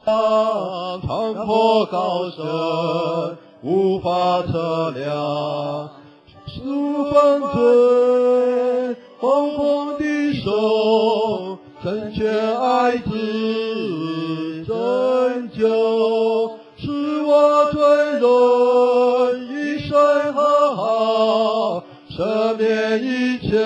长坡高深，无法测量。数犯罪，惶惶的手，成全爱子拯救，使我罪人一生和好，赦免一切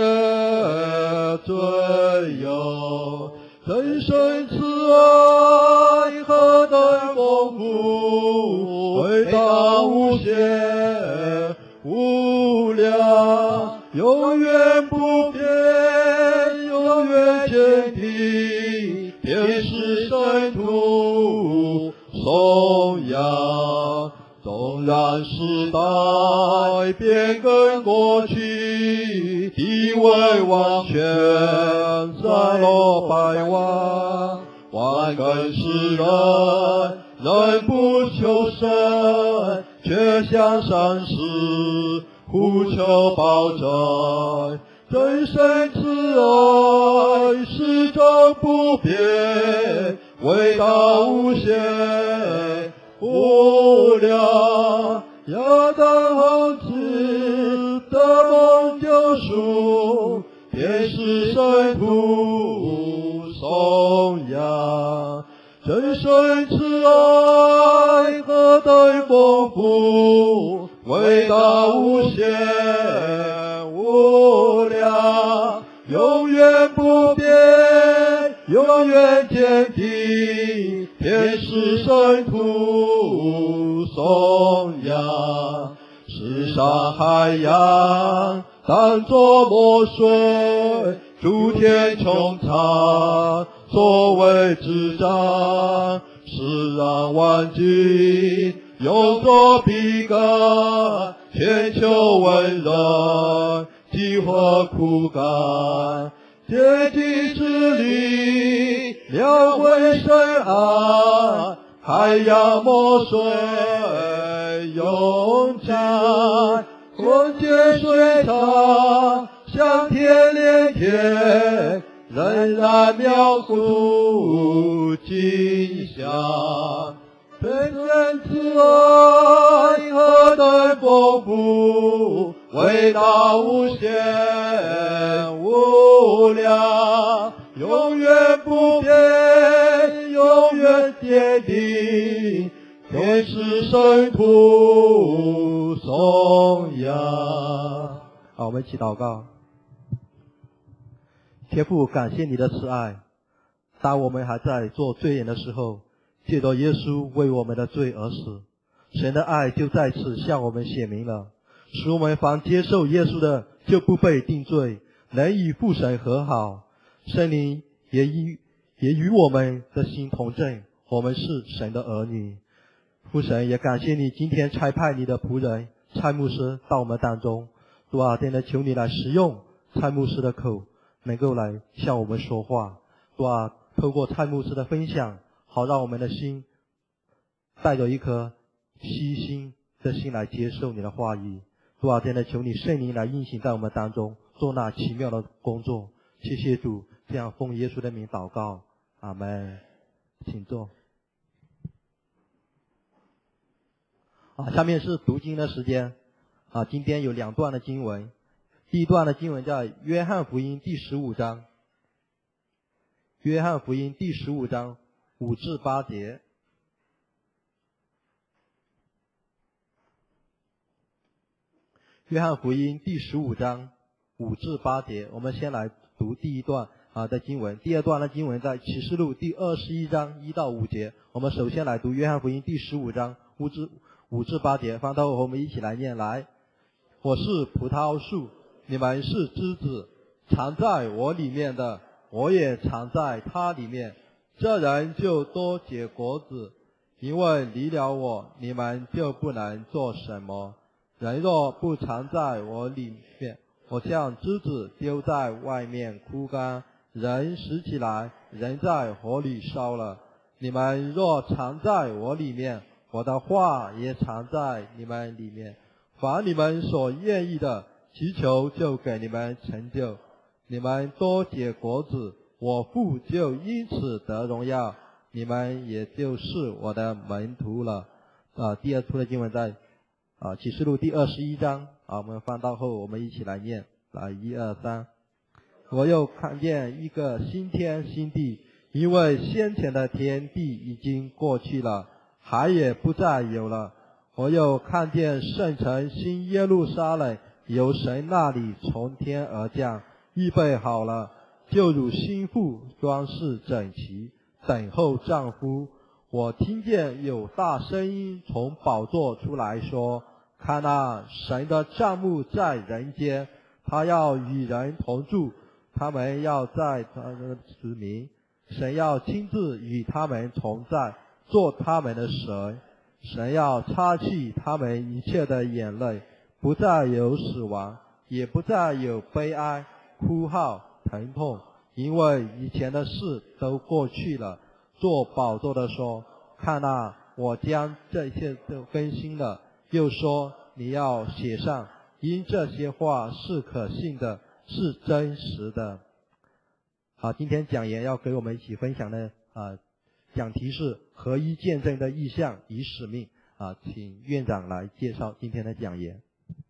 罪有。真神慈爱何等丰富，伟大无限无量，永远不变，永远坚定，天使圣徒颂扬。纵然时代变更过去，地位王权散落百万，万根世人仍不求生，却向上师呼求保证。真神慈爱始终不变，伟大无限无量，亚当后子的梦救赎，天使圣徒颂扬。真神慈爱何等丰富，伟大无限无量，永远不变，永远坚定，天使圣徒颂扬。世上海洋当作墨水，诸天穹苍作为纸张，世让万军用作笔杆，千秋文人几何枯干，竭尽之力描绘深岸，海洋墨水涌进，混结水长向天连天，仍然描述景象。真神慈爱何等丰富，伟大无限无量，永远不变，永远坚定，天使圣徒颂扬。 好，我们一起祷告。天父，感谢你的慈爱，当我们还在做罪人的时候，借着耶稣为我们的罪而死，神的爱就在此向我们显明了，使我们凡接受耶稣的就不被定罪，能与父神和好。圣灵也与我们的心同证，我们是神的儿女。父神，也感谢你今天差派你的仆人蔡牧师到我们当中，主啊，真的求你来使用蔡牧师的口，能够来向我们说话。主啊，透过蔡牧师的分享，好让我们的心带着一颗虚心的心来接受你的话语。主啊，真的求你圣灵来运行在我们当中，做那奇妙的工作。谢谢主，这样奉耶稣的名祷告，阿们。请坐。下面是读经的时间。今天有2段的经文。第一段的经文在约翰福音第15章。约翰福音第15章5至8节。约翰福音第15章5至8节，我们先来读第一段的经文。第二段的经文在启示录第21章1到5节。我们首先来读约翰福音第15章5至8节，翻到我们一起来念来。我是葡萄树，你们是枝子，藏在我里面的，我也藏在他里面，这人就多结果子，因为离了我，你们就不能做什么。人若不藏在我里面，我像枝子丢在外面枯干，人拾起来，人在火里烧了。你们若藏在我里面，我的话也藏在你们里面，凡你们所愿意的，祈求就给你们成就。你们多结果子，我父就因此得荣耀。 你们也就是我的门徒了。第二处的经文在启示录第21章我们翻到后，我们一起来念，1、2、3。我又看见一个新天新地，因为先前的天地已经过去了，海也不再有了。我又看见圣城新耶路撒冷由神那里从天而降，预备好了，就如新妇装饰整齐，等候丈夫。我听见有大声音从宝座出来说：看啊，神的帐幕在人间，他要与人同住，他们要在他的子民，神要亲自与他们同在，做他们的神。神要擦去他们一切的眼泪，不再有死亡，也不再有悲哀、哭号、疼痛，因为以前的事都过去了。做宝座的说：看啊，我将这一切都更新了。又说：你要写上，因这些话是可信的，是真实的。好，今天讲员要给我们一起分享的讲题是合一见证的意向与使命请院长来介绍今天的讲员。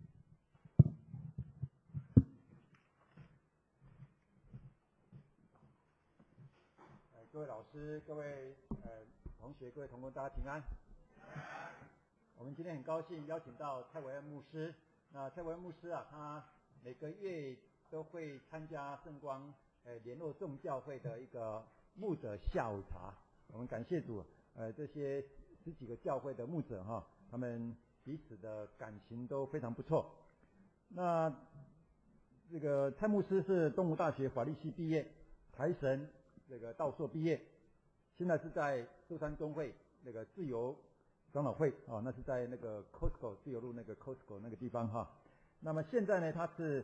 各位老师、各位同学、各位同工，大家平安。我们今天很高兴邀请到蔡维恩牧师。那蔡维恩牧师他每个月都会参加圣光联络众教会的一个牧者下午茶。我们感谢主，这些10几个教会的牧者他们彼此的感情都非常不错。那这个蔡牧师是东吴大学法律系毕业，台神这个道硕毕业，现在是在舟山中会那个自由长老会那是在那个 Costco 自由路那个 Costco 那个地方那么现在呢，他是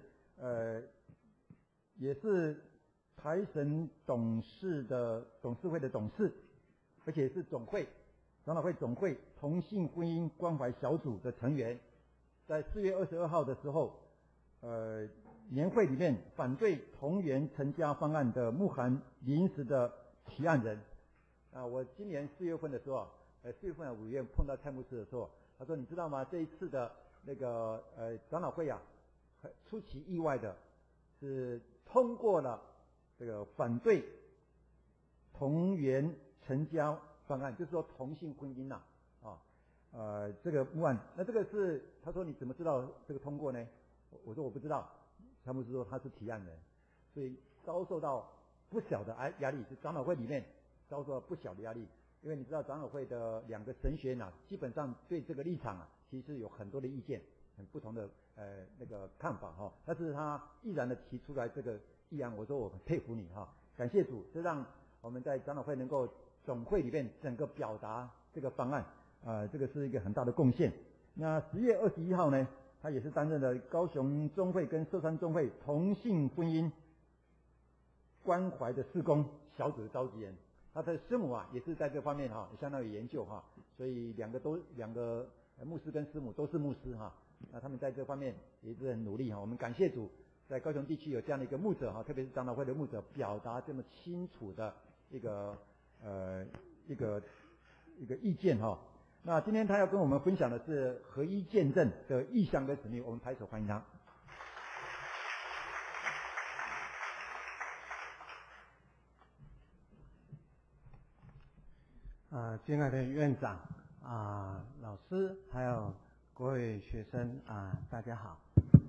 也是台神董事会的董事，而且是长老会总会同性婚姻关怀小组的成员。在4月22号的时候，年会里面反对同源成家方案的慕函临时的提案人。我今年4月份的时候4月份5月碰到蔡牧师的时候，他说：“你知道吗？这一次的那个长老会出其意外的是通过了这个反对同源成家方案，就是说同性婚姻这个木案。那这个是他说你怎么知道这个通过呢？我说我不知道。蔡牧师说他是提案人，所以遭受到不小的压力，是长老会里面遭受到不小的压力。因为你知道长老会的2个神学院基本上对这个立场其实有很多的意见，很不同的那个看法但是他毅然的提出来这个议案，我说我很佩服你感谢主，这让我们在长老会能够总会里面整个表达这个方案这个是一个很大的贡献。那10月21号呢，他也是担任了高雄中会跟寿山中会同性婚姻关怀的事工小组的召集人。他的师母也是在这方面也相当有研究所以两个牧师跟师母都是牧师那他们在这方面也是很努力我们感谢主，在高雄地区有这样的一个牧者特别是长老会的牧者表达这么清楚的一个意见那今天他要跟我们分享的是合一见证的意向跟使命，我们拍手欢迎他。 亲爱的院长老师还有各位学生大家好。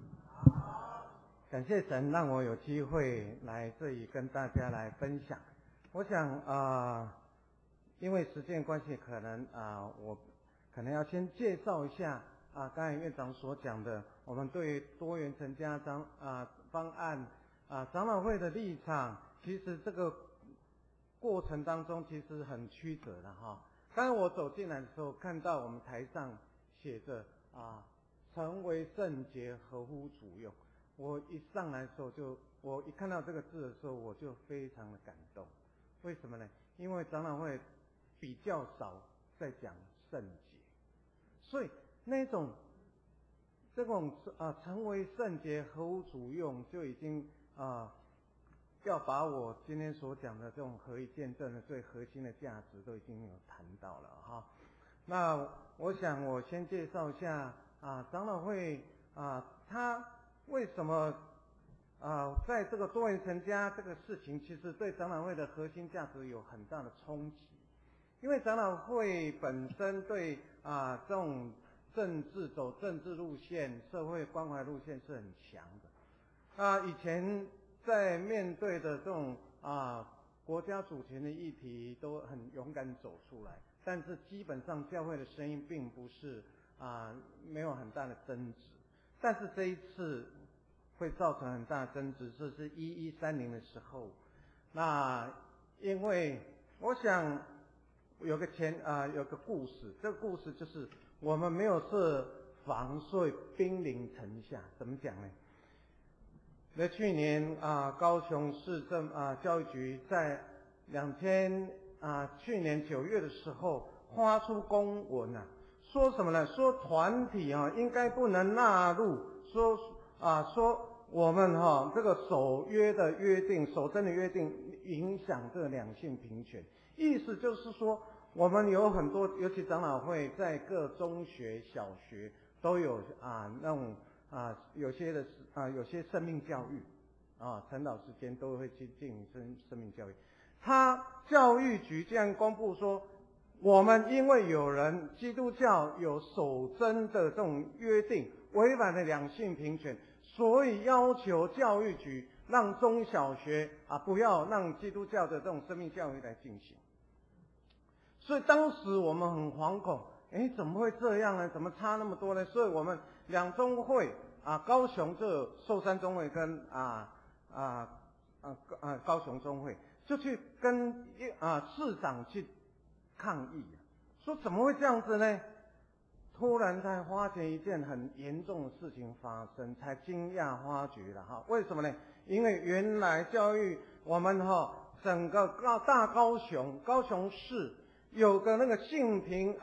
感谢神让我有机会来这里跟大家来分享。我想因为时间关系，可能我可能要先介绍一下刚才院长所讲的我们对多元成家方案长老会的立场。其实这个过程当中其实很曲折的刚才我走进来的时候，看到我们台上写着成为圣洁，合乎主用。我一上来的时候我一看到这个字的时候，我就非常的感动。为什么呢？因为长老会比较少在讲圣洁，所以这种成为圣洁，合乎主用，就已经要把我今天所讲的这种合一见证的最核心的价值都已经有谈到了哈。那我想我先介绍一下长老会它为什么在这个多元成家这个事情，其实对长老会的核心价值有很大的冲击。因为长老会本身对这种走政治路线、社会关怀路线是很强的。以前在面对的这种国家主权的议题，都很勇敢走出来。但是基本上教会的声音并不是没有很大的争执。但是这一次会造成很大的争执，这是1130的时候。那因为我想有个故事，这个故事就是我们没有设防，所以兵临城下。怎么讲呢？在去年高雄市教育局在去年9月的时候发出公文说什么呢？说团体应该不能纳入，说我们这个守贞的约定影响这个两性平权。意思就是说，我们有很多，尤其长老会在各中学、小学都有那种有些生命教育晨祷时间都会去进行生命教育。教育局这样公布说，我们因为有人基督教有守贞的这种约定，违反了两性平权，所以要求教育局让中小学不要让基督教的这种生命教育来进行。所以当时我们很惶恐，怎么会这样呢？怎么差那么多呢？所以我们两中会高雄这寿山中会跟高雄中会就去跟市长去抗议说怎么会这样子呢？突然才发现一件很严重的事情发生，才惊讶发觉了为什么呢？因为原来教育我们整个大高雄市有个那个性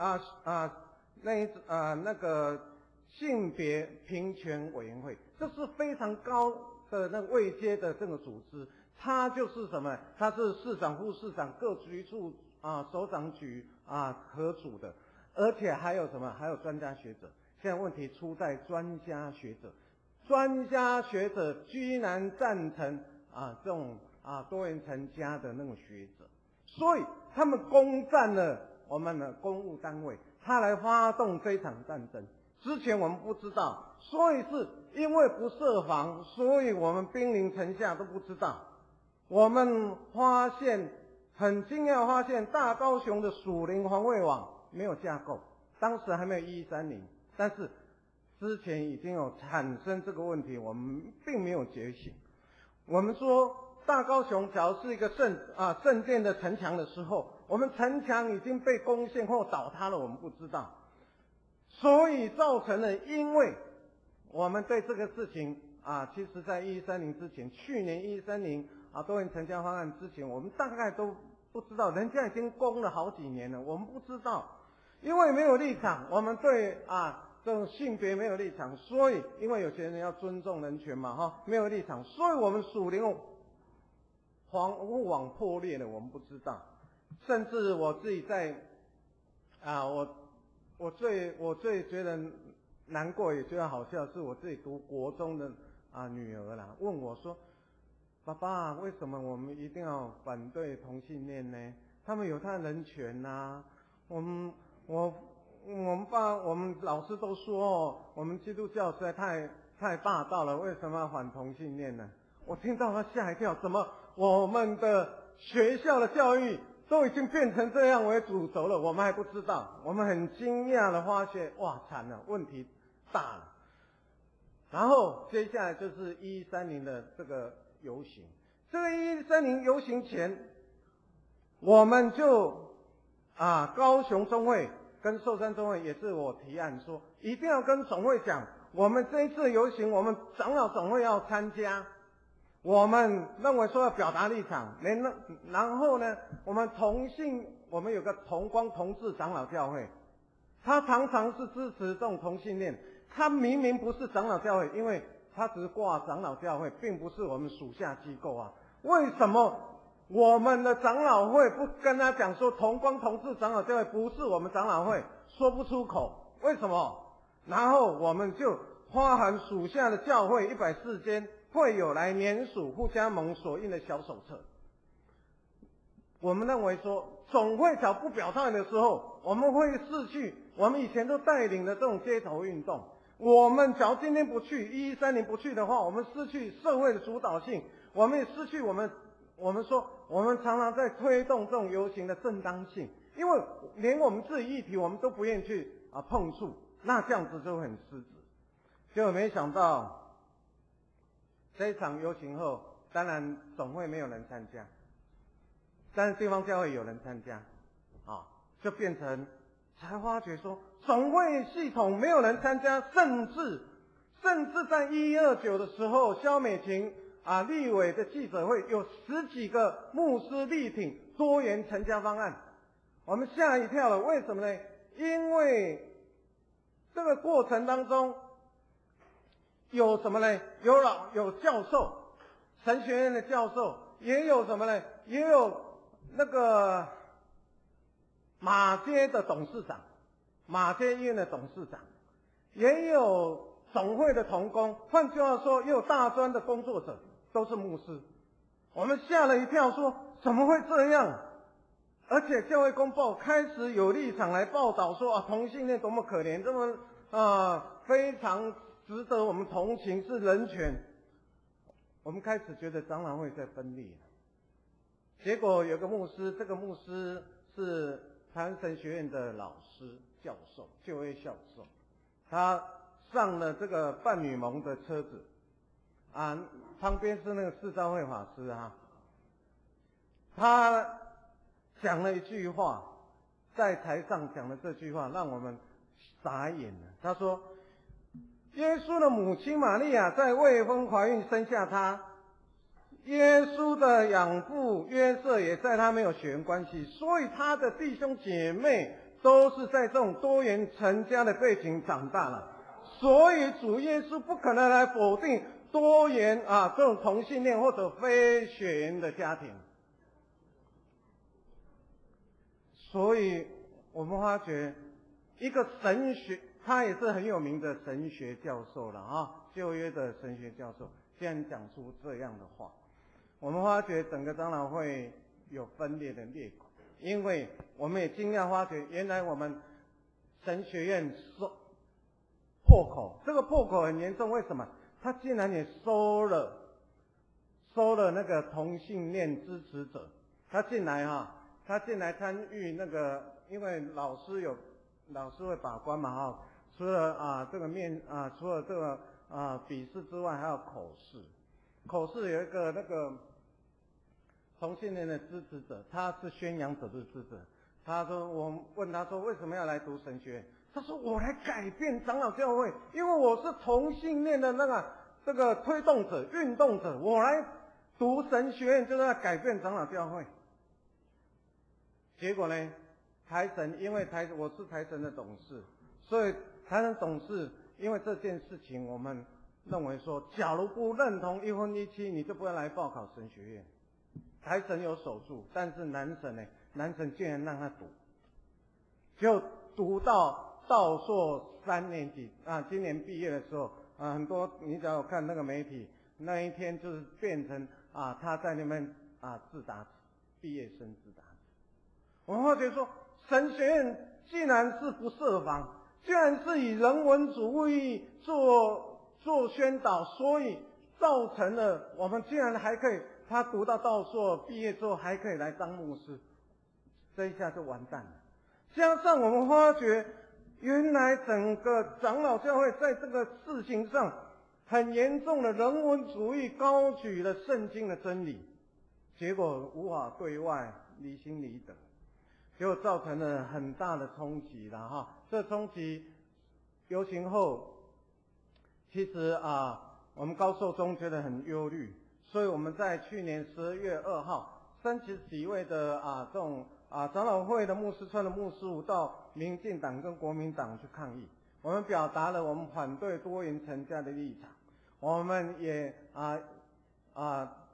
别平权委员会，这是非常高的那个位阶的这个组织。它就是什么？它是市长、副市长各局处首长局合组的，而且还有什么？还有专家学者。现在问题出在专家学者，专家学者居然赞成这种多元成家的那种学者，所以他们攻占了我们的公务单位，他来发动这场战争。之前我们不知道，所以是因为不设防，所以我们兵临城下都不知道。我们很惊讶发现大高雄的属灵防卫网没有架构，当时还没有1130，但是之前已经有产生这个问题，我们并没有觉醒。我们说大高雄假如是一个圣殿的城墙的时候，我们城墙已经被攻陷或倒塌了，我们不知道，所以造成了，因为我们对这个事情其实在1130之前，去年1130多元成家方案之前，我们大概都不知道，人家已经攻了好几年了，我们不知道，因为没有立场，我们对这种性别没有立场，所以因为有些人要尊重人权嘛没有立场，所以我们属灵防护网破裂了，我们不知道。甚至我自己在我最觉得难过也觉得好笑，是我自己读国中的女儿啦，问我说，爸爸，为什么我们一定要反对同性恋呢？他们有他的人权我们老师都说我们基督教实在太霸道了，为什么要反同性恋呢？我听到他吓一跳，怎么我们的学校的教育都已经变成这样为主轴了，我们还不知道？我们很惊讶的发现，哇，惨了，问题大了。然后接下来就是1130的这个游行，这个1130游行前，我们就高雄中会跟寿山中会也是我提案说，一定要跟总会讲，我们这一次游行，我们长老总会要参加，我们认为说要表达立场，然后呢，我们有个同光同志长老教会，他常常是支持这种同性恋，他明明不是长老教会，因为他只是挂长老教会，并不是我们属下机构为什么我们的长老会不跟他讲说同光同志长老教会不是我们长老会，说不出口，为什么？然后我们就发函属下的教会140间会友来联署互加盟所印的小手册。我们认为说，总会只要不表态的时候，我们会失去我们以前都带领的这种街头运动。我们只要今天不去1130不去的话，我们失去社会的主导性，我们也失去我们说我们常常在推动这种游行的正当性，因为连我们自己议题我们都不愿意去碰触，那这样子就很失职。结果没想到这一场游行后，当然总会没有人参加，但是地方教会有人参加，就变成才发觉说总会系统没有人参加，甚至在129的时候，萧美琴立委的记者会有10几个牧师力挺多元成家方案，我们吓一跳了。为什么呢？因为这个过程当中有什么呢？有教授，神学院的教授，也有什么呢？也有那个马街的董事长，马街医院的董事长，也有总会的同工，换句话说，也有大专的工作者，都是牧师。我们吓了一跳，说怎么会这样？而且教会公报开始有立场来报道说同性恋多么可怜，这么非常值得我们同情，是人权。我们开始觉得长老会在分裂，结果有个牧师，这个牧师是台湾神学院的老师教授，就业教授，他上了这个伴侣盟的车子旁边是那个释昭会法师他讲了一句话，在台上讲的这句话让我们傻眼了。他说耶稣的母亲玛利亚在未婚怀孕生下他，耶稣的养父约瑟也在他没有血缘关系，所以他的弟兄姐妹都是在这种多元成家的背景长大了，所以主耶稣不可能来否定多元这种同性恋或者非血缘的家庭。所以我们发觉一个神学，他也是很有名的神学教授了旧约的神学教授，竟然讲出这样的话，我们发觉整个长老会有分裂的裂口，因为我们也惊讶发觉，原来我们神学院破口，这个破口很严重，为什么？他竟然也收了那个同性恋支持者，他进来参与那个，因为老师会把关嘛除了这个除了这个笔试之外，还有口试。口试有一个那个同性恋的支持者，他是宣扬者的支持者。我问他说为什么要来读神学院？他说我来改变长老教会，因为我是同性恋的这个推动者、运动者，我来读神学院就是要改变长老教会。结果呢，因为我是台神的董事，所以台神董事因为这件事情，我们认为说，假如不认同1婚1妻，你就不要来报考神学院。台神有守住，但是男神竟然让他读，就读到道硕3年级今年毕业的时候很多你只要有看那个媒体，那一天就是变成他在那边自打纸，毕业生自打纸。我们发觉说，神学院既然是不设防，既然是以人文主义做宣导，所以造成了我们竟然还可以，他读到道硕毕业之后还可以来当牧师，这一下就完蛋了。加上我们发觉，原来整个长老教会在这个事情上很严重的人文主义，高举了圣经的真理，结果无法对外离心离德，就造成了很大的冲击了这冲击游行后，其实我们高寿宗觉得很忧虑，所以我们在去年12月2号30几位的这种长老会的牧师穿的牧师服到民进党跟国民党去抗议，我们表达了我们反对多元成家的立场，我们也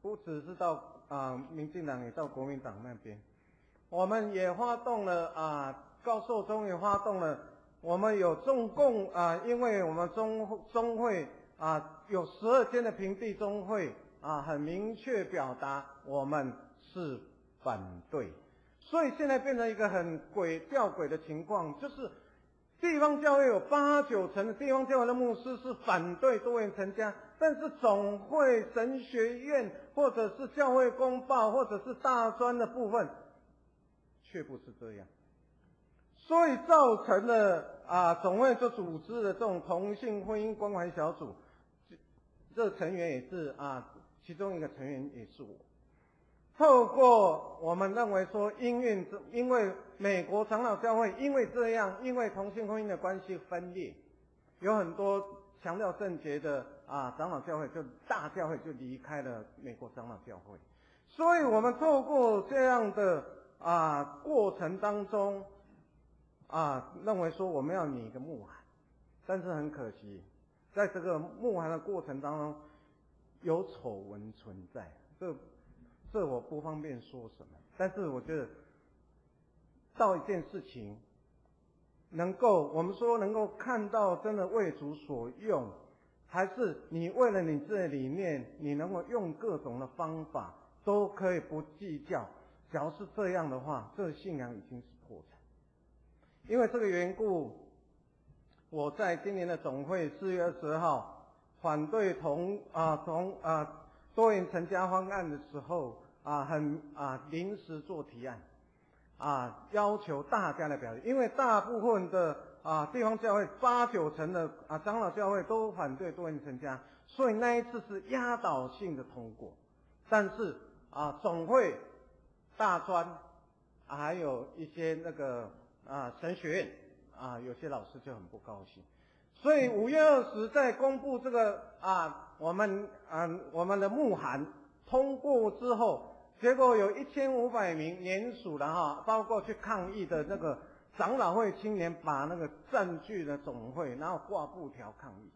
不只是到民进党，也到国民党那边，我们也发动了高寿中也发动了，我们有中共因为我们中会有12间的平地中会很明确表达我们是反对，所以现在变成一个很吊诡的情况，就是地方教会有8-9成的地方教会的牧师是反对多元成家，但是总会、神学院或者是教会公报或者是大专的部分却不是这样，所以造成了总会就组织了这种同性婚姻关怀小组，这成员也是其中一个成员也是我。透过我们认为说因为美国长老教会因为这样，因为同性婚姻的关系分裂，有很多强调圣洁的长老教会大教会就离开了美国长老教会，所以我们透过这样的过程当中认为说我们要拟一个牧函，但是很可惜，在这个牧函的过程当中有丑闻存在，这我不方便说什么，但是我觉得到一件事情我们说能够看到真的为主所用，还是你为了你这理念，你能够用各种的方法都可以不计较，假如是这样的话，这个信仰已经是破产。因为这个缘故，我在今年的总会4月20号反对多元成家方案的时候临时做提案要求大家来表决，因为大部分的地方教会8-9成的长老教会都反对多元成家，所以那一次是压倒性的通过。但是总会、大专还有一些那个神学院有些老师就很不高兴，所以5月20在公布这个我们的牧函通过之后，结果有1500名联署的包括去抗议的那个长老会青年，把那个占据了总会，然后挂布条抗议。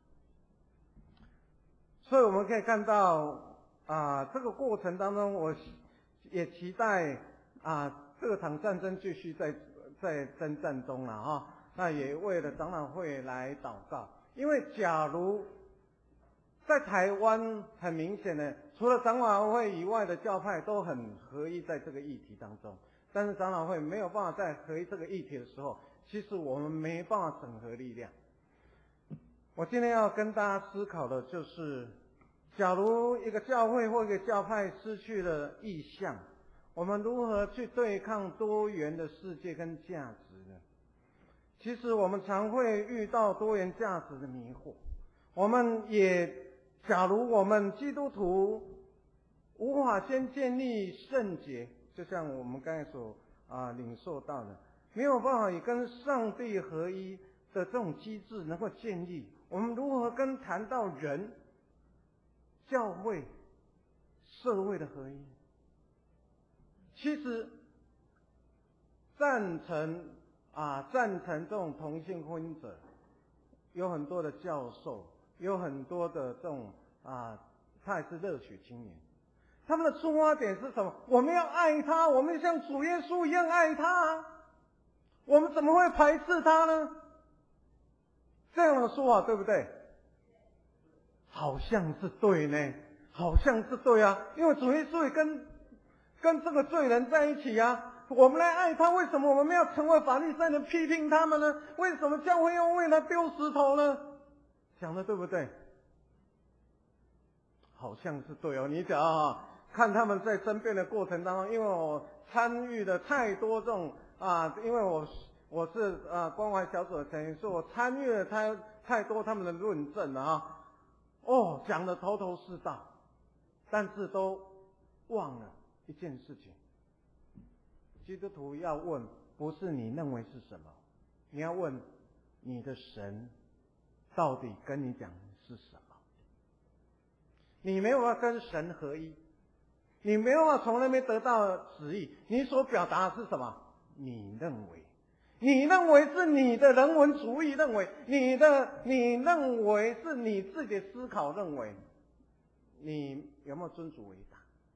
所以我们可以看到这个过程当中，我也期待这场战争继续在征战中了那也为了长老会来祷告，因为假如在台湾很明显的，除了长老会以外的教派都很合一在这个议题当中，但是长老会没有办法在合一这个议题的时候，其实我们没办法整合力量。我今天要跟大家思考的就是，假如一个教会或一个教派失去了意向，我们如何去对抗多元的世界跟价值呢？其实我们常会遇到多元价值的迷惑，假如我们基督徒无法先建立圣洁，就像我们刚才所领受到的，没有办法以跟上帝合一的这种机制能够建立，我们如何谈到人、教会、社会的合一？其实赞成这种同性婚姻者有很多的教授，有很多的这种他也是热血青年，他们的出发点是什么？我们要爱他，我们像主耶稣一样爱他我们怎么会排斥他呢？这样的说法对不对？好像是对呢，好像是对因为主耶稣也跟这个罪人在一起我们来爱他，为什么我们要成为法利赛人批评他们呢？为什么教会要为他丢石头呢？讲的对不对？好像是对你讲看他们在争辩的过程当中，因为我参与了太多这种因为我是关怀小组的成员，所以我参与了太多他们的论证了讲得头头是道，但是都忘了一件事情，基督徒要问不是你认为是什么，你要问你的神到底跟你讲是什么。你没有办法跟神合一，你没有办法从那边得到旨意，你所表达的是什么？你认为是你的人文主义认为，你认为是你自己的思考认为，你有没有尊主为大？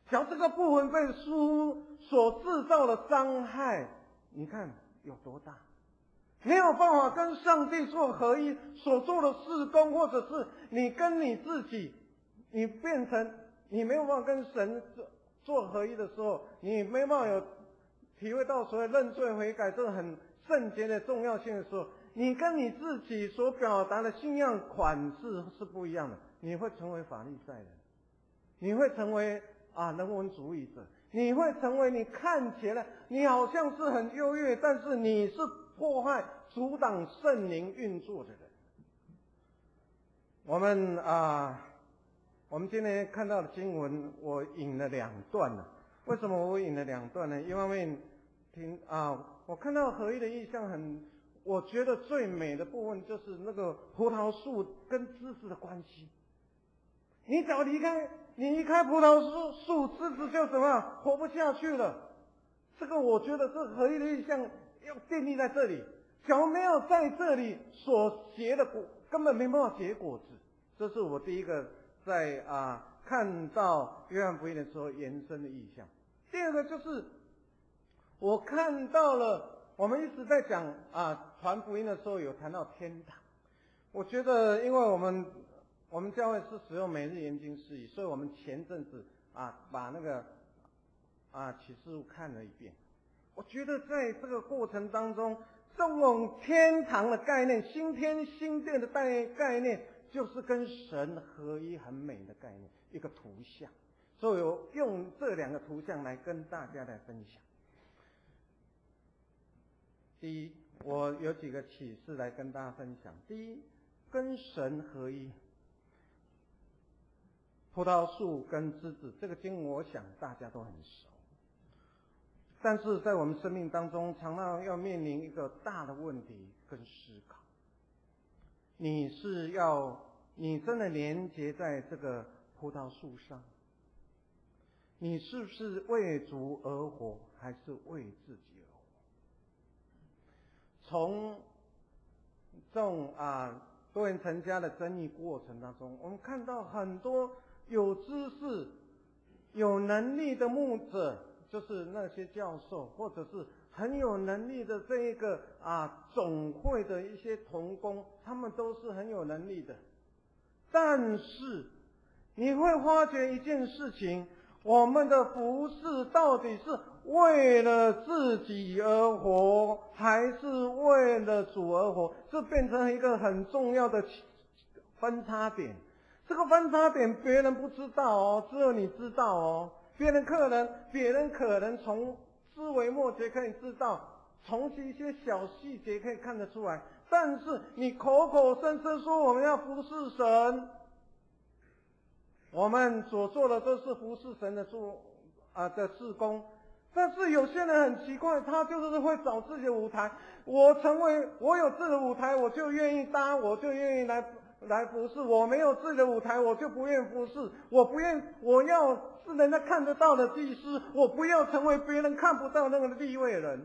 只要这个部分被所制造的伤害，你看有多大？没有办法跟上帝做合一，所做的事工，或者是你跟你自己，你变成你没有办法跟神做合一的时候，你没办法有体会到所谓认罪悔改这个很圣洁的重要性的时候，你跟你自己所表达的信仰款式是不一样的，你会成为法利赛人，你会成为人文主义者，你会成为你看起来你好像是很优越，但是你是破坏阻挡圣灵运作的人。我们今天看到的经文，我引了2段了。为什么我引了2段呢？一方面我看到合一的意象我觉得最美的部分就是那个葡萄树跟枝子的关系。你只要离开葡萄树，枝子就怎么样活不下去了。这个我觉得这合一的意象要建立在这里，只要没有在这里所结的果，根本没办法结果子。这是我第一个在看到约翰福音的时候延伸的意象。第二个就是我看到了，我们一直在讲传福音的时候有谈到天堂。我觉得因为我们教会是使用每日研经释义，所以我们前阵子把那个启示录看了一遍。我觉得在这个过程当中，这种天堂的概念，新天新殿的概念，就是跟神合一很美的概念，一个图像。所以我用这2个图像来跟大家来分享。第一，我有几个启示来跟大家分享。第一，跟神合一，葡萄树跟枝子，这个经文我想大家都很熟。但是在我们生命当中，常常要面临一个大的问题跟思考：你真的连结在这个葡萄树上？你是不是为主而活，还是为自己而活？从这种多元成家的争议过程当中，我们看到很多有知识、有能力的牧者，就是那些教授，或者是很有能力的这一个总会的一些同工，他们都是很有能力的。但是你会发觉一件事情，我们的服事到底是为了自己而活，还是为了主而活？这变成一个很重要的分叉点。这个分叉点别人不知道哦，只有你知道哦。别人可能从枝微末节可以知道，从一些小细节可以看得出来，但是你口口声声说我们要服侍神，我们所做的都是服侍神的事工。但是有些人很奇怪，他就是会找自己的舞台。我有自己的舞台，我就愿意搭，我就愿意来服侍。我没有自己的舞台，我就不愿服侍。我要是人家看得到的祭司，我不要成为别人看不到那个利未人。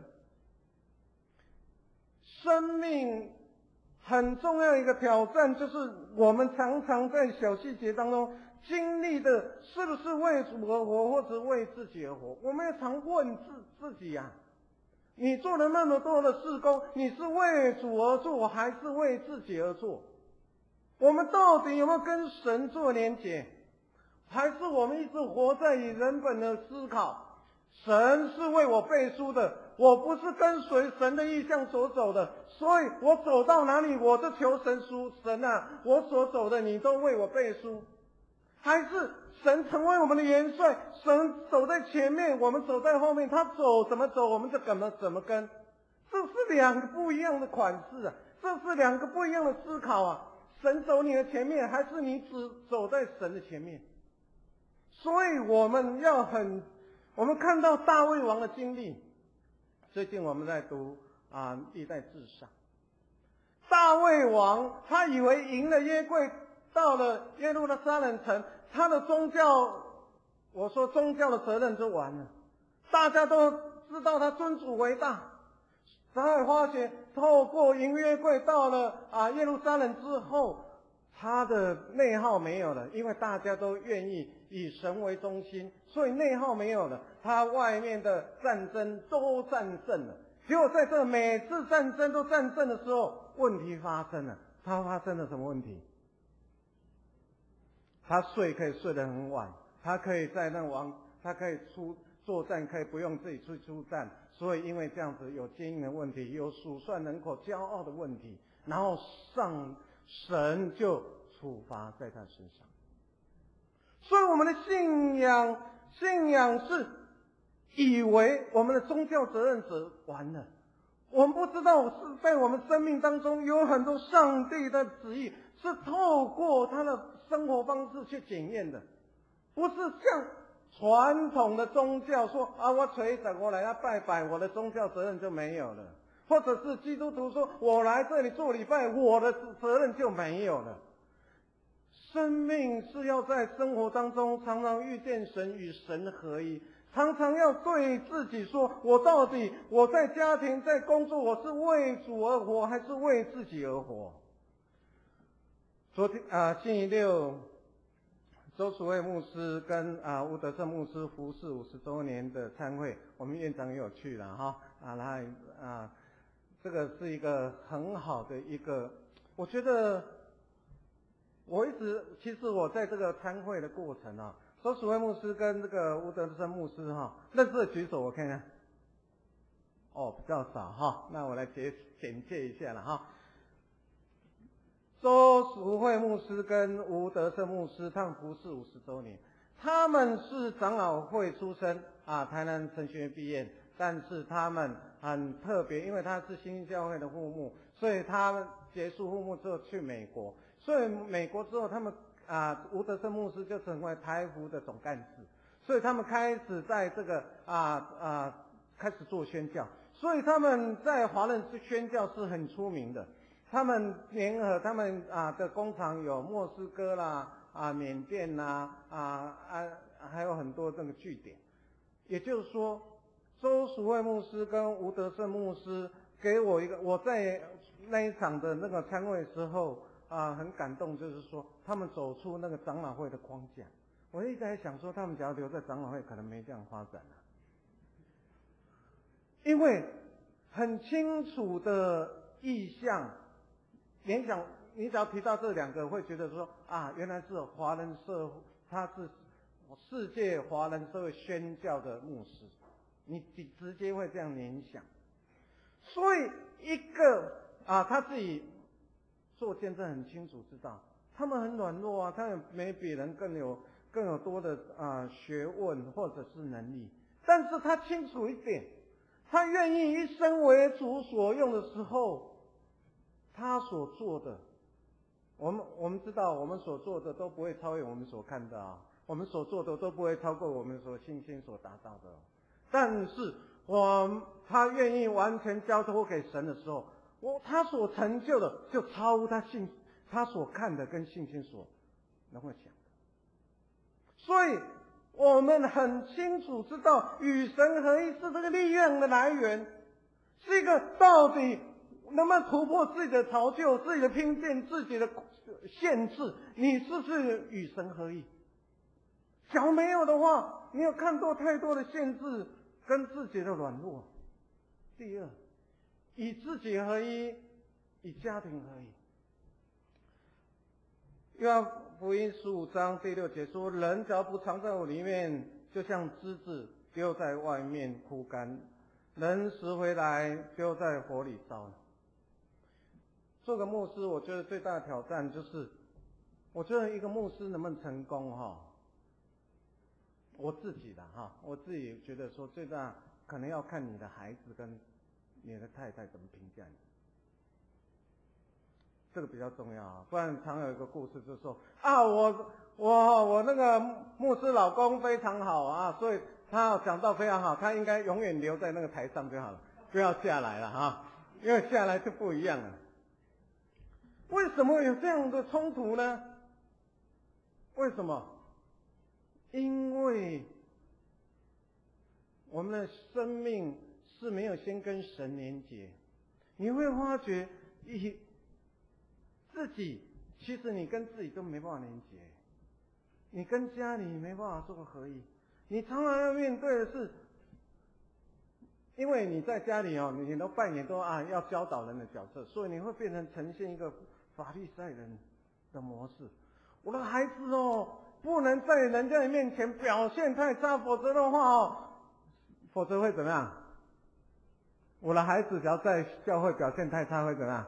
生命很重要一个挑战，就是我们常常在小细节当中经历的，是不是为主而活，或者为自己而活？我们也常问自己你做了那么多的事工，你是为主而做，还是为自己而做？我们到底有没有跟神做连结？还是我们一直活在以人本的思考？神是为我背书的，我不是跟随神的意向所走的，所以我走到哪里我就求神我所走的你都为我背书。还是神成为我们的元帅，神走在前面，我们走在后面，他怎么走我们就怎么跟。这是2个不一样的款式这是2个不一样的思考神走你的前面，还是你只走在神的前面？所以我们看到大卫王的经历。最近我们在读历代志上，大卫王他以为赢了约柜，到了耶路撒冷城，他的宗教的责任就完了。大家都知道他尊主为大，他会发觉透过赢约柜到了耶路撒冷之后， 他的内耗没有了，因为大家都愿意以神为中心，所以内耗没有了，他外面的战争都战胜了。结果在这每次战争都战胜的时候，问题发生了。他发生了什么问题？他睡可以睡得很晚，他可以在他可以作战，可以不用自己出战，所以因为这样子有经营的问题，有数算人口骄傲的问题，然后神就处罚在他身上。所以我们的信仰是以为我们的宗教责任者完了，我们不知道是在我们生命当中有很多上帝的旨意是透过他的生活方式去检验的，不是像传统的宗教说啊，我垂着我来要拜拜，我的宗教责任就没有了，或者是基督徒说我来这里做礼拜，我的责任就没有了。生命是要在生活当中常常遇见神，与神合一，常常要对自己说，我到底我在家庭在工作，我是为主而活还是为自己而活？昨天星期六周楚慧牧师跟吴德胜牧师服侍50周年的参会，我们院长也有去了哈这个是一个很好的一个，我觉得其实我在这个参会的过程周楚慧牧师跟这个吴德胜牧师认识的举手我看看，比较少那我来简介一下了周淑慧牧师跟吴德胜牧师，他们服侍50周年，他们是长老会出身台南神学院毕业，但是他们很特别，因为他是新教会的护牧，所以他们结束护牧之后去美国，所以美国之后他们吴德胜牧师就成为台福的总干事，所以他们开始在这个开始做宣教，所以他们在华人宣教是很出名的。他们联合他们的工厂有莫斯科啦缅甸啦还有很多这个据点。也就是说，周淑慧牧师跟吴德胜牧师给我一个，我在那一场的那个参会的时候很感动，就是说他们走出那个长老会的框架。我一直在想说，他们只要留在长老会，可能没这样发展因为很清楚的意向。联想，你只要提到这两个，会觉得说原来是华人社会，他是世界华人社会宣教的牧师，你直接会这样联想。所以一个他自己做见证很清楚知道，他们很软弱他们没比人更有多的学问或者是能力，但是他清楚一点，他愿意一生为主所用的时候。他所做的，我们知道，我们所做的都不会超越我们所看的我们所做的都不会超过我们所信心所达到的。但是他愿意完全交托给神的时候，他所成就的就超乎他所看的跟信心所能够想的。所以我们很清楚知道，与神合一是这个力量的来源，是一个到底。能不能突破自己的潮臼、自己的偏见、自己的限制？你是不是与神合一？假如没有的话，你有看到太多的限制跟自己的软弱。第二，以自己合一，以家庭合一。约翰福音15章第6节说：“人只要不藏在我里面，就像枝子丢在外面枯干，人拾回来丢在火里烧。”做个牧师，我觉得最大的挑战就是，我觉得一个牧师能不能成功我自己的我自己觉得说最大可能要看你的孩子跟你的太太怎么评价你，这个比较重要不然常有一个故事就是说我那个牧师老公非常好所以他讲道非常好，他应该永远留在那个台上就好了，不要下来了因为下来就不一样了。为什么有这样的冲突呢？为什么？因为我们的生命是没有先跟神连结。你会发觉自己其实你跟自己都没办法连结，你跟家里没办法做个合一，你常常要面对的是，因为你在家里你都扮演要教导人的角色，所以你会变成呈现一个法利赛人的模式。我的孩子不能在人家的面前表现太差，否则的话否则会怎么样？我的孩子只要在教会表现太差会怎么样？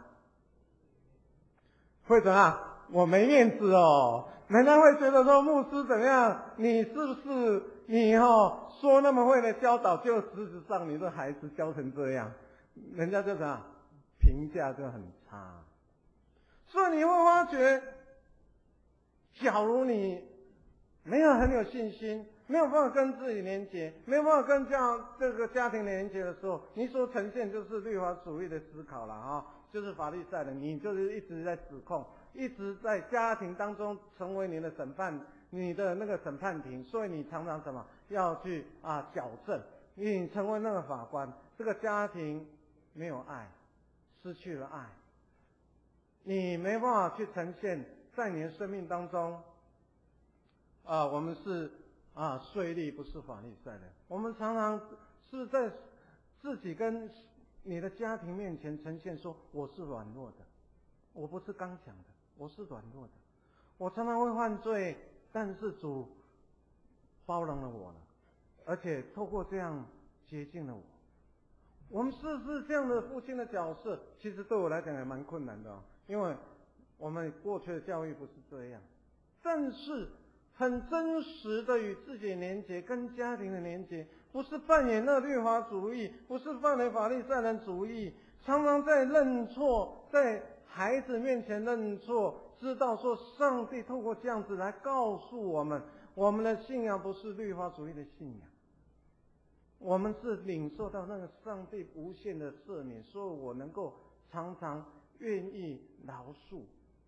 会怎么样？我没面子人家会觉得说牧师怎么样？你是不是你说那么会的教导，就事实上你的孩子教成这样，人家就怎样？评价就很差。所以你会发觉，假如你没有很有信心，没有办法跟自己连结，没有办法跟这个家庭连结的时候，你所呈现就是律法主义的思考了就是法利赛人，你就是一直在指控，一直在家庭当中成为你的审判，你的那个审判庭，所以你常常什么要去矫正，你成为那个法官，这个家庭没有爱，失去了爱，你没办法去呈现在你的生命当中我们是税吏，不是法利赛人。我们常常是在自己跟你的家庭面前呈现说，我是软弱的，我不是刚强的，我是软弱的。我常常会犯罪，但是主包容了我了，而且透过这样洁净了我。我们是不是这样的父亲的角色？其实对我来讲也蛮困难的因为我们过去的教育不是这样。但是很真实的与自己的连结，跟家庭的连结，不是扮演那律法主义，不是扮演法利赛人主义，常常在认错，在孩子面前认错，知道说上帝透过这样子来告诉我们，我们的信仰不是律法主义的信仰，我们是领受到那个上帝无限的赦免，所以我能够常常愿意饶恕。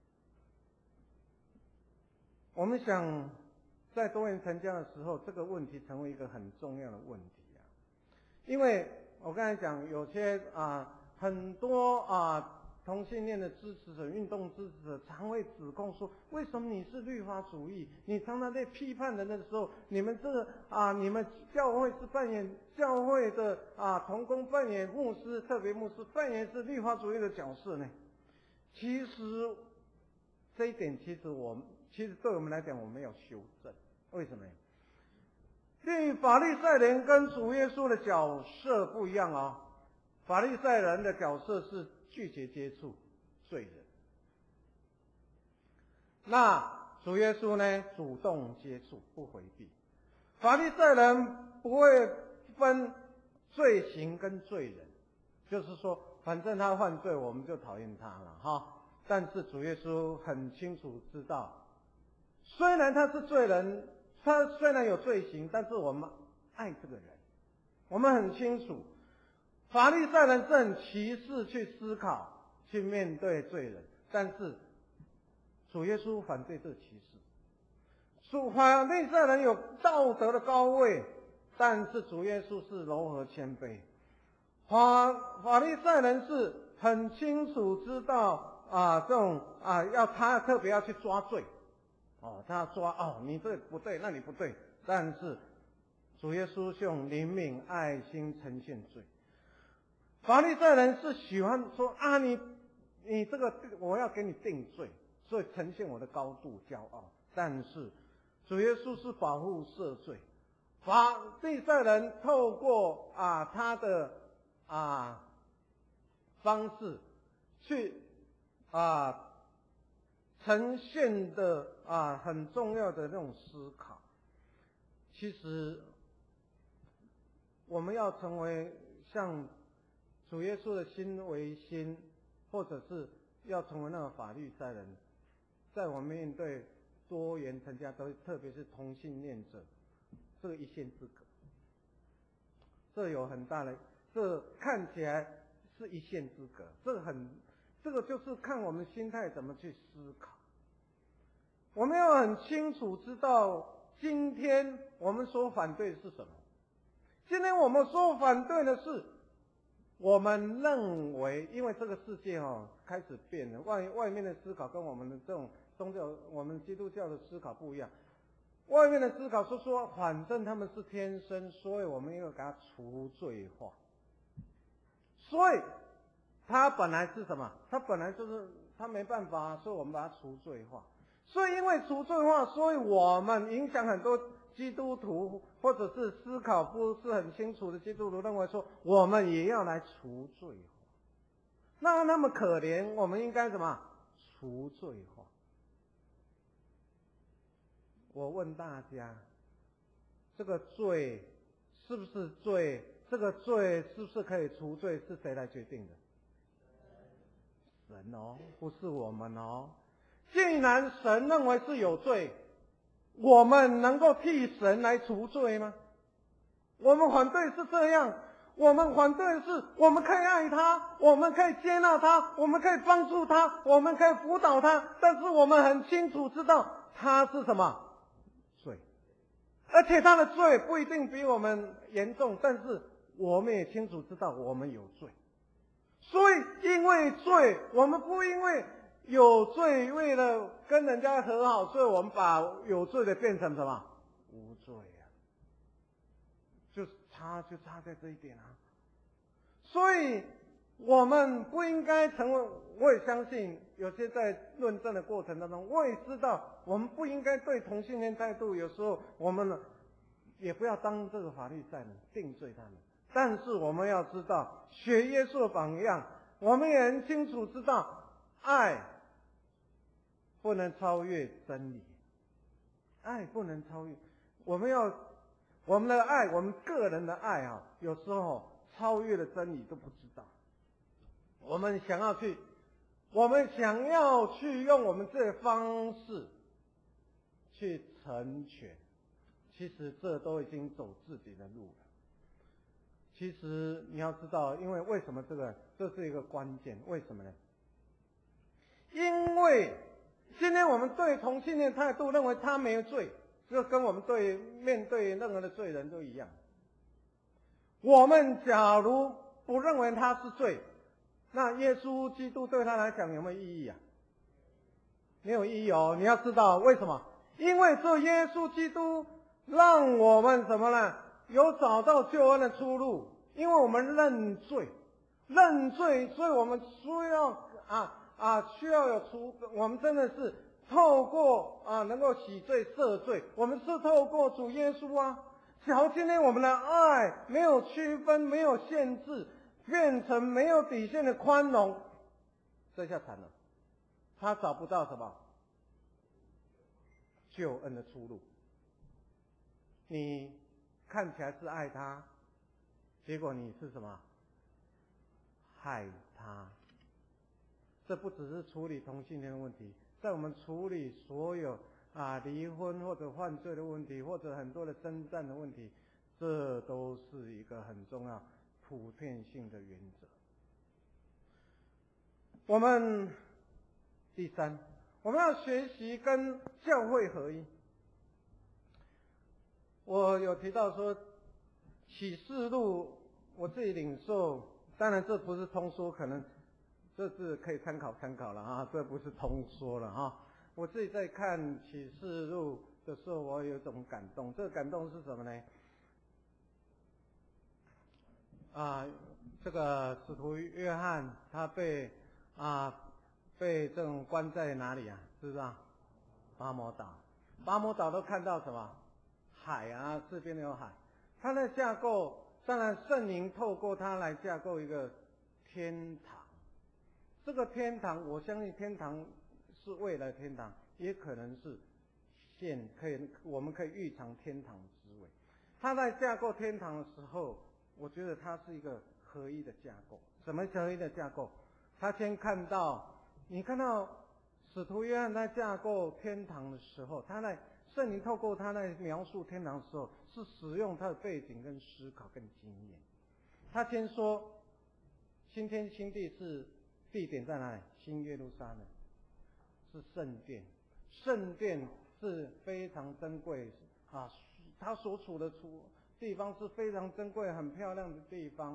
我们想在多元成家的时候，这个问题成为一个很重要的问题因为我刚才讲有些很多同性恋的支持者、运动支持者常会指控说，为什么你是律法主义？你常常在批判人的时候，你们你们教会是扮演教会的同工扮演牧师、特别牧师扮演是律法主义的角色呢？其实这一点其实对我们来讲，我们要修正。为什么？法利赛人跟主耶稣的角色不一样法利赛人的角色是拒绝接触罪人，那主耶稣呢，主动接触，不回避。法利赛人不会分罪行跟罪人，就是说，反正他犯罪，我们就讨厌他了但是主耶稣很清楚知道，虽然他是罪人，他虽然有罪行，但是我们爱这个人。我们很清楚，法利赛人是很歧视去思考、去面对罪人，但是主耶稣反对这个歧视。法利赛人有道德的高位，但是主耶稣是柔和谦卑。法利赛人是很清楚知道这种他特别要去抓罪他抓你这不对，那你不对，但是主耶稣是用怜悯爱心呈现罪。法利赛人是喜欢说你这个我要给你定罪，所以呈现我的高度骄傲。但是主耶稣是保护赦罪。法利赛人透过他的方式去呈现的很重要的那种思考。其实我们要成为像主耶稣的心为心，或者是要成为那个法利赛人，在我们面对多元成家，特别是同性恋者，这个一线之隔，这有很大的，这看起来是一线之隔，这个就是看我们心态怎么去思考。我们要很清楚知道，今天我们所反对的是什么？今天我们所反对的是我们认为，因为这个世界开始变了，外面的思考跟我们的这种宗教，我们基督教的思考不一样。外面的思考说反正他们是天生，所以我们要给他除罪化。所以他本来是什么？他本来就是他没办法，所以我们把他除罪化。所以因为除罪化，所以我们影响很多基督徒，或者是思考不是很清楚的基督徒认为说，我们也要来除罪化。那么可怜，我们应该怎么除罪化？我问大家，这个罪是不是罪？这个罪是不是可以除罪？是谁来决定的？神哦，不是我们哦。既然神认为是有罪，我们能够替神来除罪吗？我们反对是这样，我们反对的是我们可以爱他，我们可以接纳他，我们可以帮助他，我们可以辅导他，但是我们很清楚知道他是什么罪，而且他的罪不一定比我们严重，但是我们也清楚知道我们有罪。所以因为罪，我们不因为有罪为了跟人家和好，所以我们把有罪的变成什么？无罪啊！就差在这一点啊！所以我们不应该成为，我也相信有些在论证的过程当中，我也知道我们不应该对同性恋态度，有时候我们也不要当这个法律赛人定罪他们。但是我们要知道，学耶稣的榜样，我们也很清楚知道，爱不能超越真理，爱不能超越。我们的爱，我们个人的爱有时候超越了真理都不知道。我们想要去用我们这个方式去成全，其实这都已经走自己的路了。其实你要知道，因为为什么这是一个关键？为什么呢？因为今天我们对同性恋态度认为他没有罪，就跟我们面对任何的罪人都一样。我们假如不认为他是罪，那耶稣基督对他来讲有没有意义啊？没有意义哦。你要知道为什么？因为只有耶稣基督让我们什么呢？有找到救恩的出路，因为我们认罪，所以我们需要有我们真的是透过能够洗罪赦罪，我们是透过主耶稣啊。假如今天我们的爱没有区分，没有限制，变成没有底线的宽容，这下惨了，他找不到什么救恩的出路。你看起来是爱他，结果你是什么？害他。这不只是处理同性恋的问题，在我们处理所有离婚或者犯罪的问题，或者很多的征战的问题，这都是一个很重要普遍性的原则。第三，我们要学习跟教会合一。我有提到说启示录我自己领受，当然这不是通说，可能这是可以参考了这不是通说了我自己在看启示录的时候，我有一种感动，这个感动是什么呢？这个使徒约翰他被这种关在哪里啊？知不知道？巴摩岛。巴摩岛都看到什么？海这边有海。它的架构，当然圣灵透过它来架构一个天堂。这个天堂，我相信天堂是未来天堂，也可能是我们可以预尝天堂之味。他在架构天堂的时候，我觉得它是一个合一的架构。什么合一的架构？他先你看到使徒约翰在架构天堂的时候，圣灵透过他在描述天堂的时候，是使用他的背景跟思考跟经验。他先说新天新地是地点在哪里？新耶路撒冷是圣殿，圣殿是非常珍贵他所处的地方是非常珍贵很漂亮的地方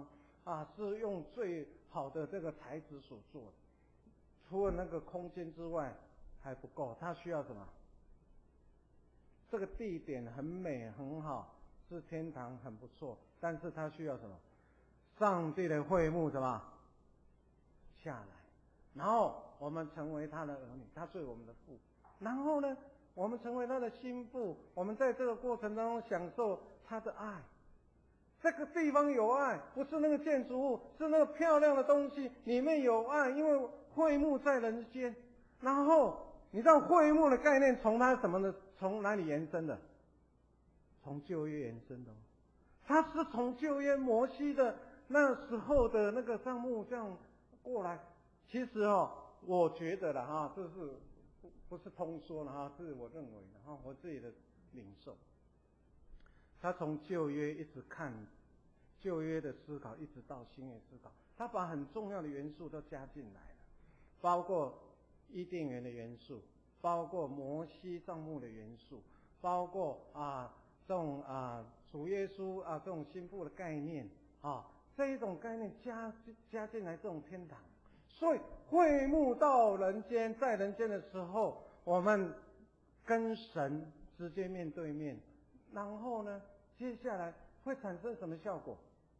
是用最好的这个材质所做的。除了那个空间之外还不够，它需要什么？这个地点很美很好，是天堂很不错，但是它需要什么？上帝的会幕什么下来，然后我们成为他的儿女，他做我们的父，然后呢，我们成为他的心腹，我们在这个过程当中享受他的爱。这个地方有爱，不是那个建筑物，是那个漂亮的东西里面有爱，因为会幕在人间。然后你知道会幕的概念从它什么呢？从哪里延伸的？从旧约延伸的，它是从旧约摩西的那时候的那个帐幕这样过来。其实我觉得啦这是不是通说了是我认为的我自己的领受。他从旧约一直看旧约的思考，一直到新约思考，他把很重要的元素都加进来了，包括伊甸园的元素，包括摩西帐幕的元素，包括这种主耶稣这种心腹的概念这一种概念加进来这种天堂。所以会幕到人间，在人间的时候，我们跟神直接面对面，然后呢，接下来会产生什么效果？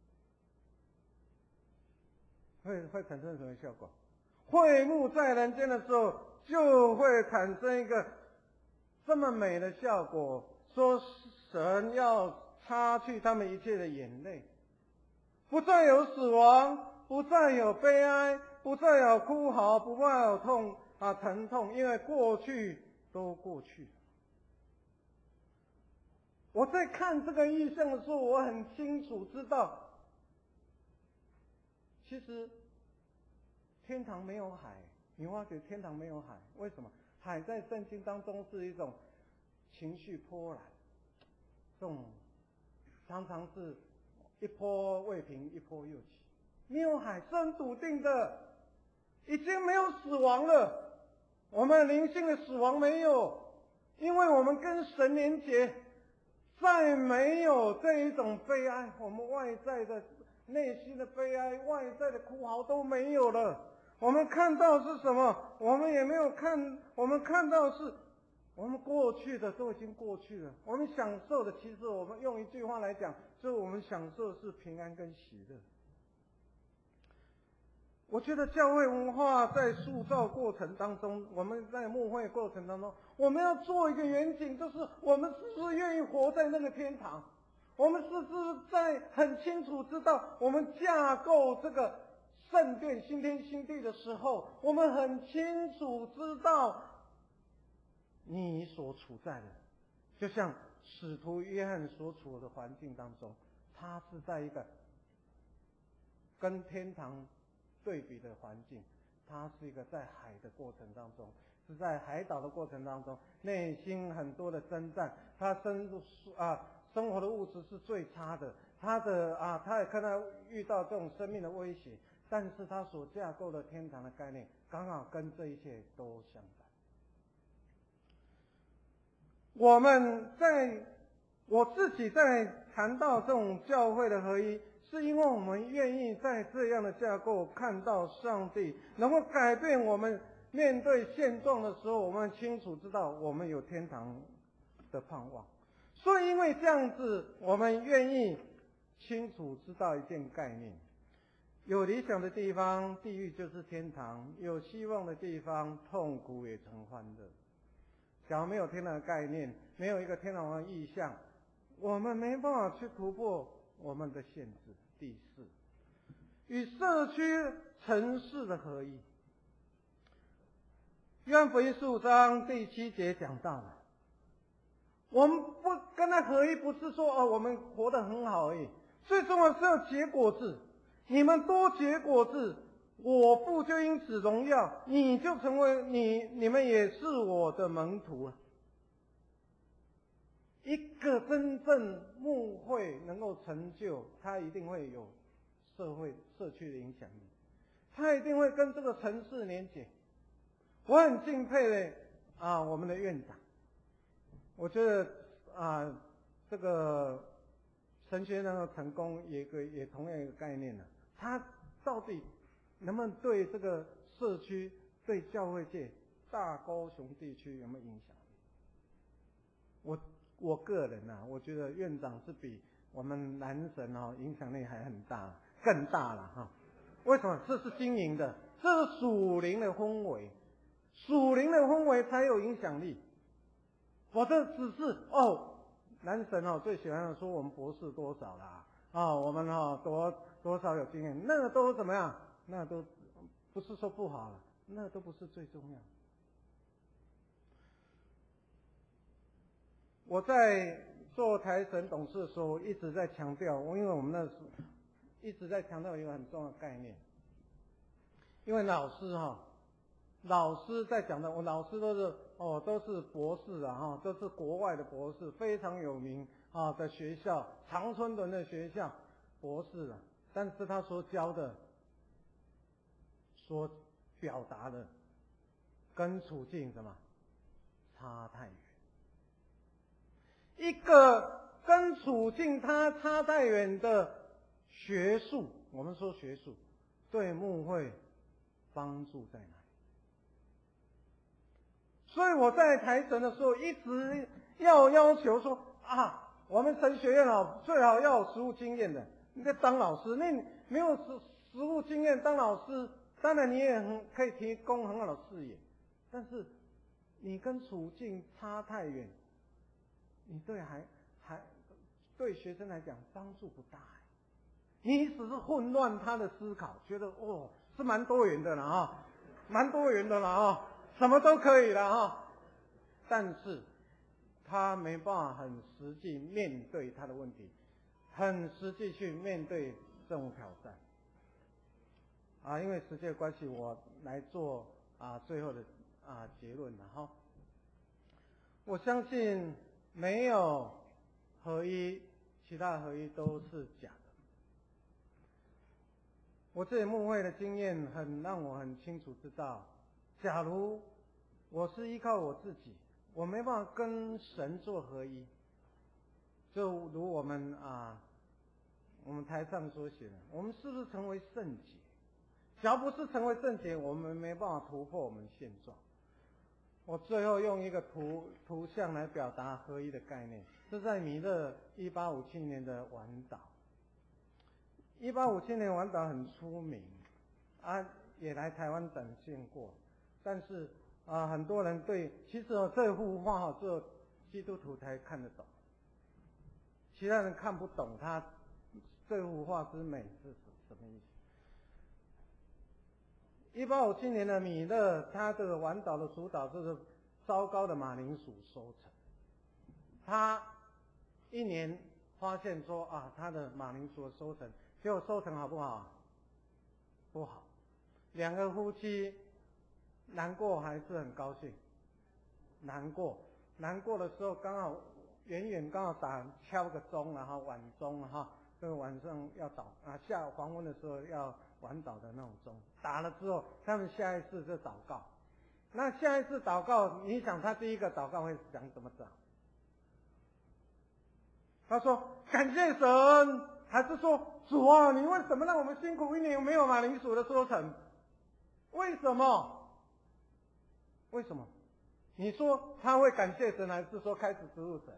会产生什么效果？会幕在人间的时候，就会产生一个这么美的效果，说神要擦去他们一切的眼泪，不再有死亡，不再有悲哀，不再有哭嚎，不再有疼痛，因为过去都过去了。我在看这个意象的时候，我很清楚知道，其实天堂没有海。你发觉天堂没有海，为什么？海在圣经当中是一种情绪波澜，这种常常是一波未平一波又起。没有海，是笃定的，已经没有死亡了。我们灵性的死亡没有，因为我们跟神连结，再没有这一种悲哀，我们外在的内心的悲哀，外在的哭嚎都没有了。我们看到是什么？我们也没有看，我们看到是我们过去的都已经过去了。我们享受的，其实我们用一句话来讲，就是我们享受的是平安跟喜乐。我觉得教会文化在塑造过程当中，我们在牧会过程当中，我们要做一个远景，就是我们是不是愿意活在那个天堂？我们是不是在很清楚知道，我们架构这个圣殿新天新地的时候，我们很清楚知道你所处在的，就像使徒约翰所处的环境当中，他是在一个跟天堂对比的环境，它是一个在海的过程当中，是在海岛的过程当中，内心很多的征战，他生活的物质是最差的，他也可能遇到这种生命的威胁，但是他所架构的天堂的概念，刚好跟这一切都相反。我自己在谈到这种教会的合一，是因为我们愿意在这样的架构看到上帝能够改变我们面对现状的时候，我们清楚知道我们有天堂的盼望。所以因为这样子，我们愿意清楚知道一件概念，有理想的地方，地狱就是天堂；有希望的地方，痛苦也成欢乐。假如没有天堂的概念，没有一个天堂的意象，我们没办法去突破我们的限制。第四，与社区城市的合一。约翰福音15章第7节讲到了，我们不跟他合一，不是说我们活得很好而已，最重要是要结果子。你们多结果子，我父就因此荣耀，你就成为你们也是我的门徒啊。一个真正牧会能够成就，他一定会有社区的影响力，他一定会跟这个城市连结。我很敬佩我们的院长，我觉得这个神学院的成功也同样一个概念呢， 它到底能不能对这个社区、对教会界、大高雄地区有没有影响力？我个人啊，我觉得院长是比我们男神影响力还很大，更大了哈。为什么？这是经营的，这是属灵的氛围，属灵的氛围才有影响力。否则只是男神最喜欢说我们博士多少啦，我们多少有经验，那个都怎么样？那个都不是说不好了，那个都不是最重要。我在做台神董事的时候，一直在强调，因为我们那时候一直在强调一个很重要的概念，因为老师在讲的，我老师都是博士啊，都是国外的博士，非常有名的学校，常春藤的学校博士啊，但是他所教的、所表达的，跟处境什么差太远。一个跟处境差太远的学术，我们说学术对牧会帮助在哪里？所以我在台神的时候，一直要求说我们神学院最好要有实务经验的。你在当老师，那没有实务经验当老师，当然你也可以提供很好的视野，但是你跟处境差太远，你对学生来讲帮助不大，你只是混乱他的思考，觉得是蛮多元的了蛮多元的了什么都可以了但是他没办法很实际面对他的问题，很实际去面对这种挑战因为时间的关系，我来做最后的结论了我相信没有合一，其他的合一都是假的。我自己牧会的经验让我很清楚知道，假如我是依靠我自己，我没办法跟神做合一，就如我们台上所写的，我们是不是成为圣洁？只要不是成为圣洁，我们没办法突破我们现状。我最后用一个图像来表达合一的概念，这在米勒1857年的晚岛。1857年晚岛很出名也来台湾展现过，但是很多人其实这幅画只有基督徒才看得懂，其他人看不懂他这幅画之美是什么意思。1857年的米勒，他这个晚岛的主岛就是糟糕的马铃薯收成，他一年发现说他的马铃薯的收成，结果收成好不好？不好。两个夫妻难过还是很高兴？难过的时候刚好远远刚好敲个钟晚钟这个晚上要下黄昏的时候要晚祷的那种钟，打了之后，他们下一次就祷告。那下一次祷告，你想他第一个祷告会讲怎么讲？他说感谢神，还是说主啊，你为什么让我们辛苦一年没有马铃薯的收成？为什么？为什么？你说他会感谢神，还是说开始植入神？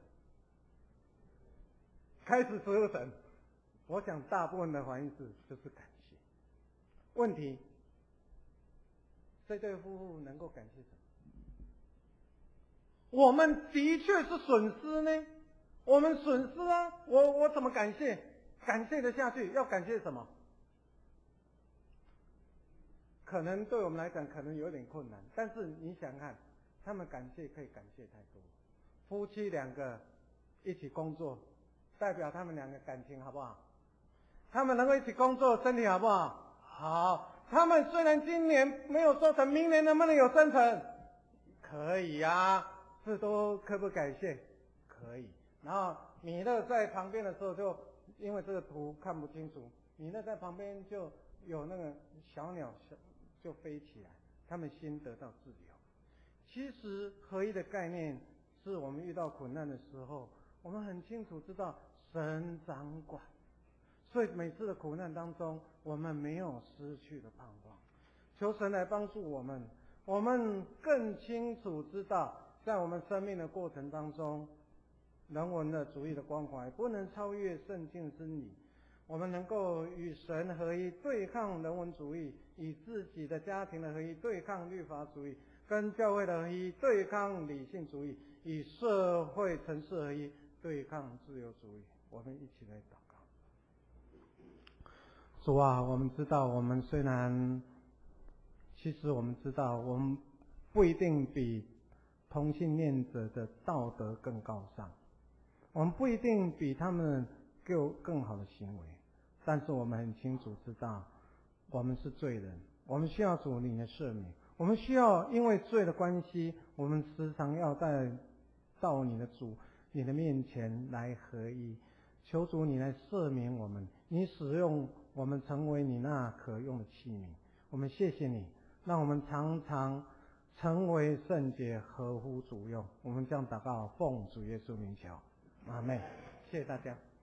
开始植入神。我想大部分的反应就是感谢。问题，这对夫妇能够感谢什么？我们的确是损失呢，我们损失我怎么感谢？感谢得下去？要感谢什么？可能对我们来讲可能有点困难，但是你想看，他们感谢可以感谢太多。夫妻两个一起工作，代表他们两个感情好不好？他们能够一起工作，身体好不好？好。他们虽然今年没有收成，明年能不能有生成？可以这都可不感谢？可以。然后米勒在旁边的时候，就因为这个图看不清楚，米勒在旁边就有那个小鸟就飞起来，他们心得到自由。其实合一的概念是我们遇到困难的时候，我们很清楚知道神掌管， 所以每次的苦难当中，我们没有失去的盼望。求神来帮助我们，我们更清楚知道，在我们生命的过程当中，人文的主义的关怀不能超越圣经真理。我们能够与神合一，对抗人文主义；以自己的家庭的合一，对抗律法主义；跟教会的合一，对抗理性主义；以社会城市合一，对抗自由主义。我们一起来祷告。主啊，我们知道，我们虽然，其实我们知道，我们不一定比同性恋者的道德更高尚，我们不一定比他们有更好的行为，但是我们很清楚知道，我们是罪人，我们需要主你的赦免，我们需要因为罪的关系，我们时常要到你的主你的面前来合一，求主你来赦免我们，你使用我们成为你那可用的器皿。我们谢谢你，让我们常常成为圣洁，合乎主用。我们这样祷告，奉主耶稣名求，阿们。谢谢大家。